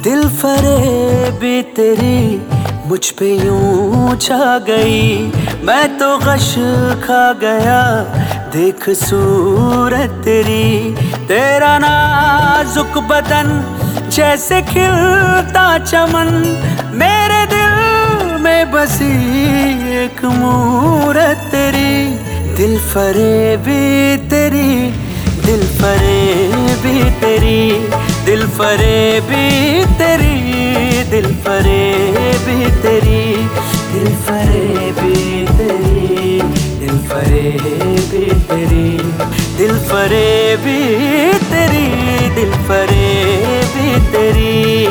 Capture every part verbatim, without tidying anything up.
दिल फरेबी तेरी मुझ पे यूं छा गई, मैं तो गश खा गया देख सूरत तेरी। तेरा नाजुक बदन जैसे खिलता चमन, मेरे दिल में बसी एक मूरत तेरी। दिल फरेबी तेरी, दिल फरेबी तेरी, दिल फरेबी तेरी, दिल फरेबी तेरी, दिल फरेबी तेरी, दिल फरेबी तेरी, दिल फरेबी तेरी, दिल फरेबी तेरी।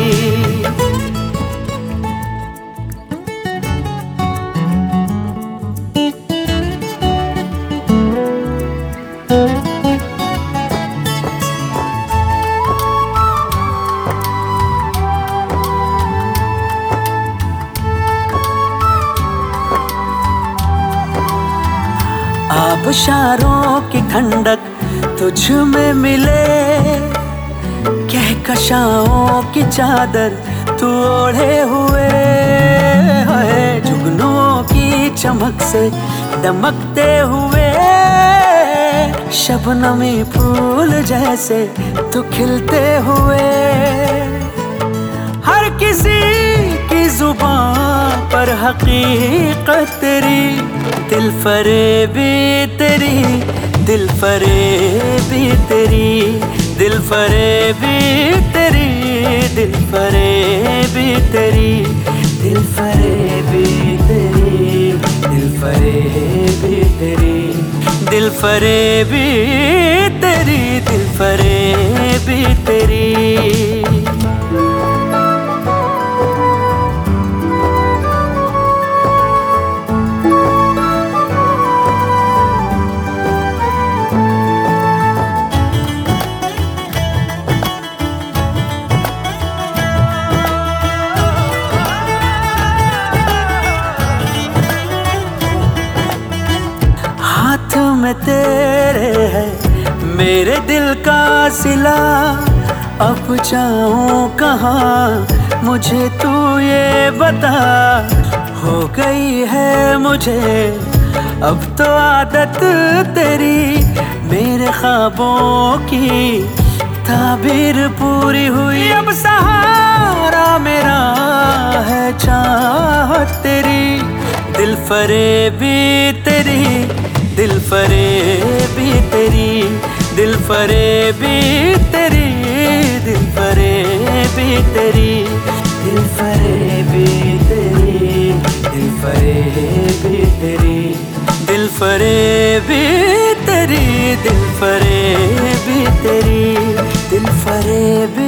आबशारों की ठंडक तुझ में मिले, कहकशाओं की चादर तू ओढ़े हुए है। जुगनुओं की चमक से दमकते हुए, शबनमी फूल जैसे तू खिलते हुए। हर किसी की जुबान पर हकीकत तेरी, दिल फरेबी तेरी, दिल फरेबी तेरी, दिल फरेबी तेरी, दिल फरेबी तेरी, दिल फरेबी तेरी, दिल फरेबी तेरी, दिल फरेबी तेरी, दिल फरेबी तेरी। हाथ में तेरे है मेरे दिल का सिला, अब जाऊं कहाँ मुझे तू ये बता। हो गई है मुझे अब तो आदत तेरी, मेरे ख्वाबों की ताबीर पूरी हुई। अब सहारा मेरा है चाहत तेरी, दिल फरेबी तेरी, दिल फरेबी तेरी, दिल फरेबी तेरी, दिल फरेबी तेरी, दिल फरेबी तेरी, दिल फरेबी तेरी, दिल फरेबी तेरी, दिल फरेबी तेरी, दिल फरेबी